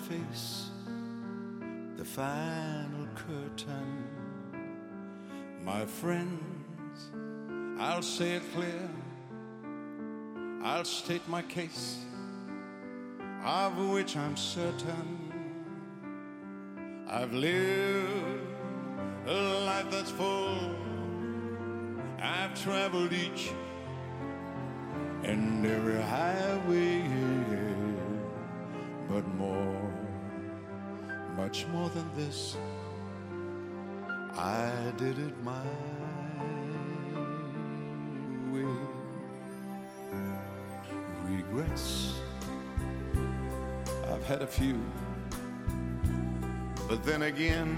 face the final curtain. My friends, I'll say it clear, I'll state my case, of which I'm certain. I've lived a life that's full, I've traveled each and every highway, but more, much more than this, I did it my way. Regrets, I've had a few, but then again,